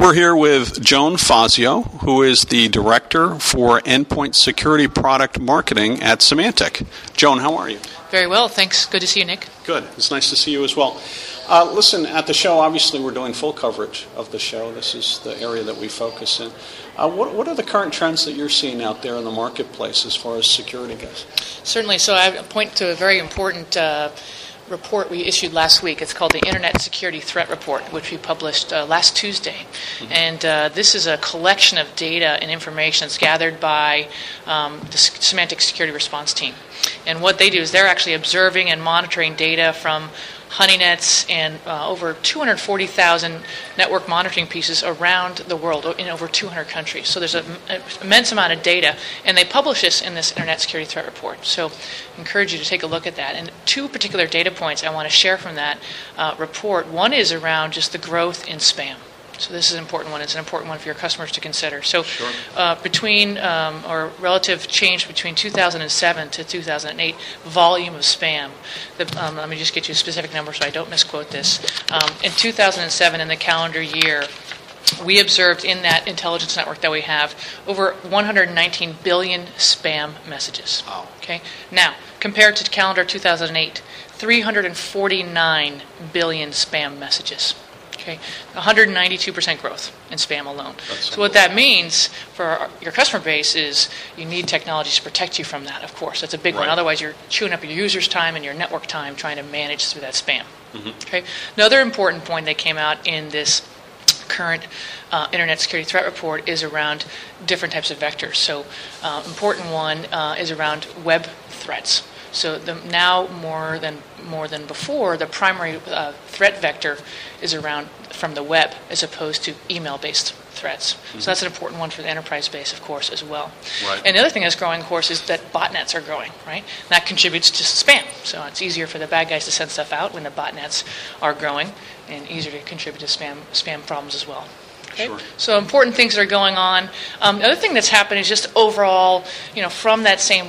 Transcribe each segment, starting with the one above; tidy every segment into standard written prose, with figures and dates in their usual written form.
We're here with Joan Fazio, who is the Director for Endpoint Security Product Marketing at Symantec. Joan, how are you? Very well, thanks. Good to see you, Nick. Good. It's nice to see you as well. Listen, at the show, obviously we're doing full coverage of the show. This is the area that we focus in. What are the current trends that you're seeing out there in the marketplace as far as security goes? Certainly. So I point to a very important report we issued last week. It's called the Internet Security Threat Report, which we published last Tuesday. Mm-hmm. And this is a collection of data and information that's gathered by the Symantec Security Response Team. And what they do is they're actually observing and monitoring data from Honeynets and over 240,000 network monitoring pieces around the world in over 200 countries. So there's an immense amount of data, and they publish this in this Internet Security Threat Report. So I encourage you to take a look at that. And two particular data points I want to share from that report. One is around just the growth in spam. So this is an important one. It's an important one for your customers to consider. So sure. Or relative change between 2007 to 2008, volume of spam. Let me just get you a specific number so I don't misquote this. In 2007, in the calendar year, we observed in that intelligence network that we have over 119 billion spam messages. Wow. Okay. Now, compared to calendar 2008, 349 billion spam messages. Okay, 192% growth in spam alone. So what that means for your customer base is you need technology to protect you from that, of course. That's a big one. Otherwise, you're chewing up your users' time and your network time trying to manage through that spam. Mm-hmm. Okay. Another important point that came out in this current Internet Security Threat Report is around different types of vectors. So important one is around web threats. So now more than before, the primary threat vector is around from the web as opposed to email-based threats. Mm-hmm. So that's an important one for the enterprise base, of course, as well. Right. And the other thing that's growing, of course, is that botnets are growing, right? And that contributes to spam. So it's easier for the bad guys to send stuff out when the botnets are growing, and easier to contribute to spam problems as well. Okay? Sure. So important things that are going on. The other thing that's happened is just overall, from that same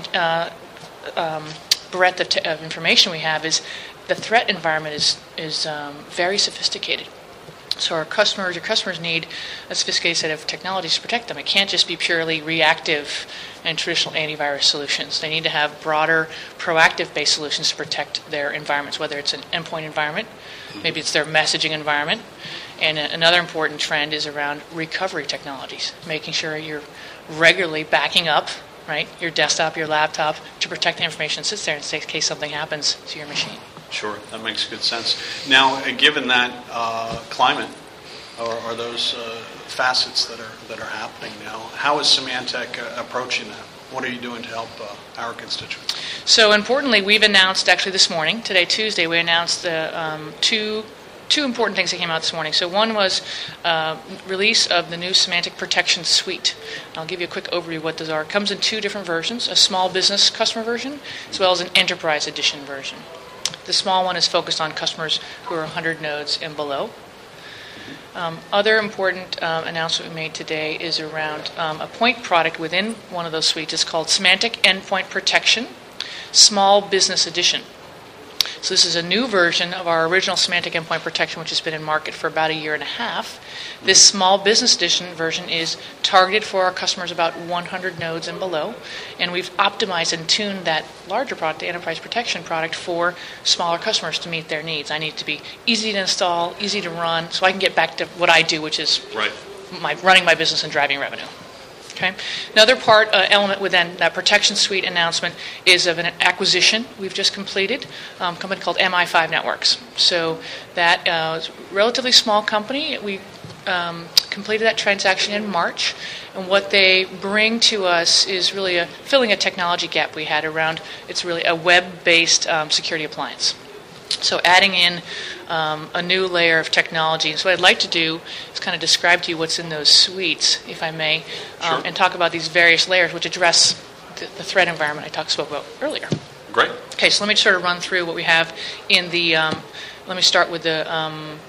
breadth of information we have is the threat environment is very sophisticated. So your customers need a sophisticated set of technologies to protect them. It can't just be purely reactive and traditional antivirus solutions. They need to have broader, proactive-based solutions to protect their environments, whether it's an endpoint environment, maybe it's their messaging environment. And another important trend is around recovery technologies, making sure you're regularly backing up, right, your desktop, your laptop, to protect the information that sits there in case something happens to your machine. Sure, that makes good sense. Now, given that climate, or those facets that are happening now, how is Symantec approaching that? What are you doing to help our constituents? So importantly, we've announced, actually this morning, today Tuesday, we announced the two important things that came out this morning. So one was release of the new Symantec Protection Suite. I'll give you a quick overview of what those are. It comes in two different versions, a small business customer version as well as an enterprise edition version. The small one is focused on customers who are 100 nodes and below. Other important announcement we made today is around a point product within one of those suites. It's called Symantec Endpoint Protection Small Business Edition. So this is a new version of our original Symantec Endpoint Protection, which has been in market for about a year and a half. This small business edition version is targeted for our customers about 100 nodes and below, and we've optimized and tuned that larger product, the enterprise protection product, for smaller customers to meet their needs. I need it to be easy to install, easy to run, so I can get back to what I do, which is running my business and driving revenue. Okay. Another element within that protection suite announcement is of an acquisition we've just completed, a company called MI5 Networks. So that is a relatively small company. We completed that transaction in March, and what they bring to us is really filling a technology gap we had around. It's really a web-based security appliance. So adding in a new layer of technology. And so what I'd like to do is kind of describe to you what's in those suites, if I may, sure, and talk about these various layers which address the threat environment I spoke about earlier. Great. Okay, so let me sort of run through what we have in the, let me start with the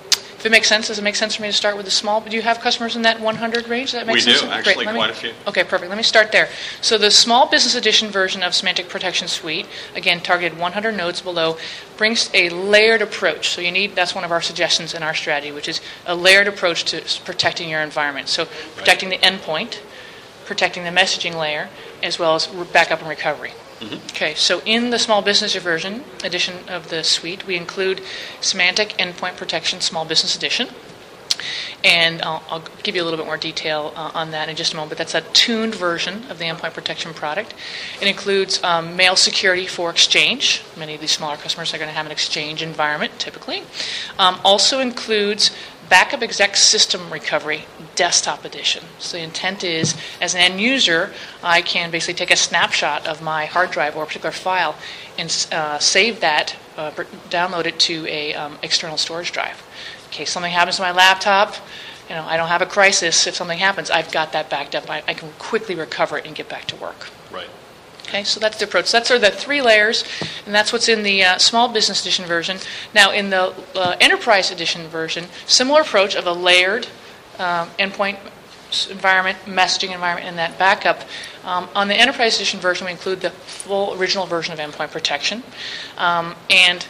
If it makes sense, does it make sense for me to start with the small? Do you have customers in that 100 range? Does that make We sense? do, actually, Great. quite a few. Okay, perfect. Let me start there. So the small business edition version of Symantec Protection Suite, again, targeted 100 nodes below, brings a layered approach. So that's one of our suggestions in our strategy, which is a layered approach to protecting your environment. So protecting the endpoint, protecting the messaging layer, as well as backup and recovery. Okay, so in the small business edition of the suite, we include Symantec Endpoint Protection Small Business Edition. And I'll give you a little bit more detail on that in just a moment, but that's a tuned version of the endpoint protection product. It includes mail security for Exchange. Many of these smaller customers are going to have an Exchange environment, typically. Also includes Backup Exec System Recovery Desktop Edition. So the intent is, as an end user, I can basically take a snapshot of my hard drive or a particular file and save that, download it to a external storage drive. In case something happens to my laptop, I don't have a crisis. If something happens, I've got that backed up. I can quickly recover it and get back to work. Right. Okay, so that's the approach. That's sort of the 3 layers, and that's what's in the Small Business Edition version. Now, in the Enterprise Edition version, similar approach of a layered endpoint environment, messaging environment, and that backup. On the Enterprise Edition version, we include the full original version of endpoint protection and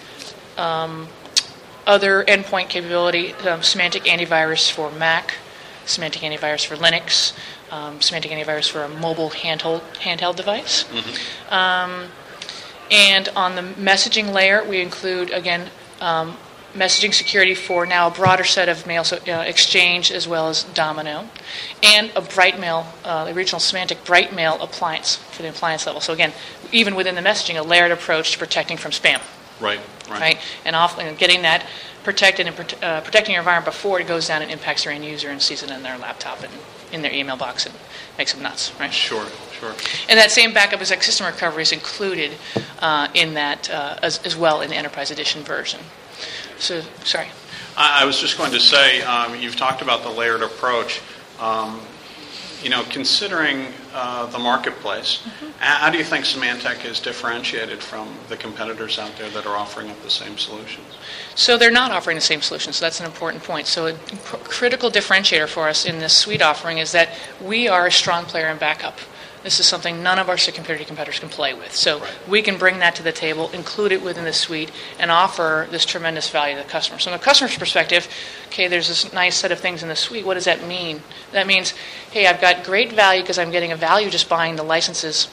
other endpoint capability, Symantec Antivirus for Mac, Symantec Antivirus for Linux, Symantec Antivirus for a mobile handheld device. And on the messaging layer, we include, again, messaging security for now a broader set of mail, Exchange as well as Domino, and a Brightmail, the original Symantec Brightmail appliance for the appliance level. So again, even within the messaging, a layered approach to protecting from spam. Right. And getting that protected and protecting your environment before it goes down and impacts their end user and sees it in their laptop and in their email box and makes them nuts. Right. Sure. And that same backup exec system recovery is included in that as well in the Enterprise Edition version. So, sorry. I was just going to say, you've talked about the layered approach. Considering the marketplace, how do you think Symantec is differentiated from the competitors out there that are offering up the same solutions? So they're not offering the same solutions, so that's an important point. So a critical differentiator for us in this suite offering is that we are a strong player in backup. This is something none of our security competitors can play with. So we can bring that to the table, include it within the suite, and offer this tremendous value to the customer. So from the customer's perspective, okay, there's this nice set of things in the suite. What does that mean? That means, hey, I've got great value because I'm getting a value just buying the licenses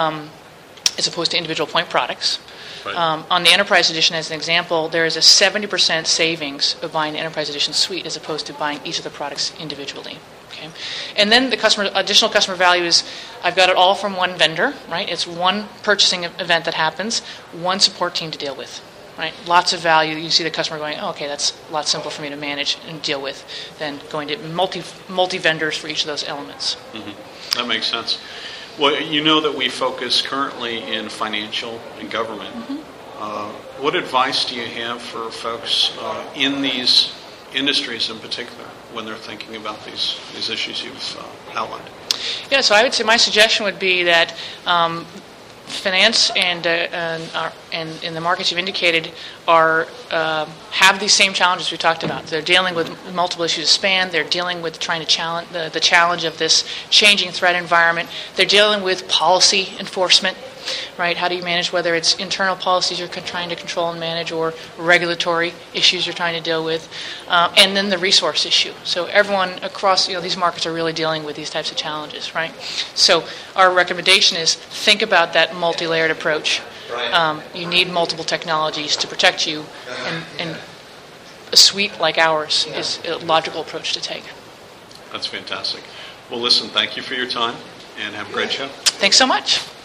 as opposed to individual point products. Right. On the Enterprise Edition, as an example, there is a 70% savings of buying the Enterprise Edition suite as opposed to buying each of the products individually. Okay. And then the additional customer value is I've got it all from one vendor, right? It's one purchasing event that happens, one support team to deal with, right? Lots of value. You see the customer going, oh, okay, that's a lot simpler for me to manage and deal with than going to multi vendors for each of those elements. Mm-hmm. That makes sense. Well, you know that we focus currently in financial and government. What advice do you have for folks in these industries in particular when they're thinking about these issues you've outlined? Yeah, so I would say my suggestion would be that finance and in the markets you've indicated have these same challenges we talked about. They're dealing with multiple issues of spam. They're dealing with trying to challenge the challenge of this changing threat environment. They're dealing with policy enforcement. Right? How do you manage whether it's internal policies you're trying to control and manage or regulatory issues you're trying to deal with, and then the resource issue. So everyone across these markets are really dealing with these types of challenges, right? So our recommendation is think about that multi-layered approach. You need multiple technologies to protect you, and a suite like ours is a logical approach to take. That's fantastic. Well, listen, thank you for your time, and have a great show. Thanks so much.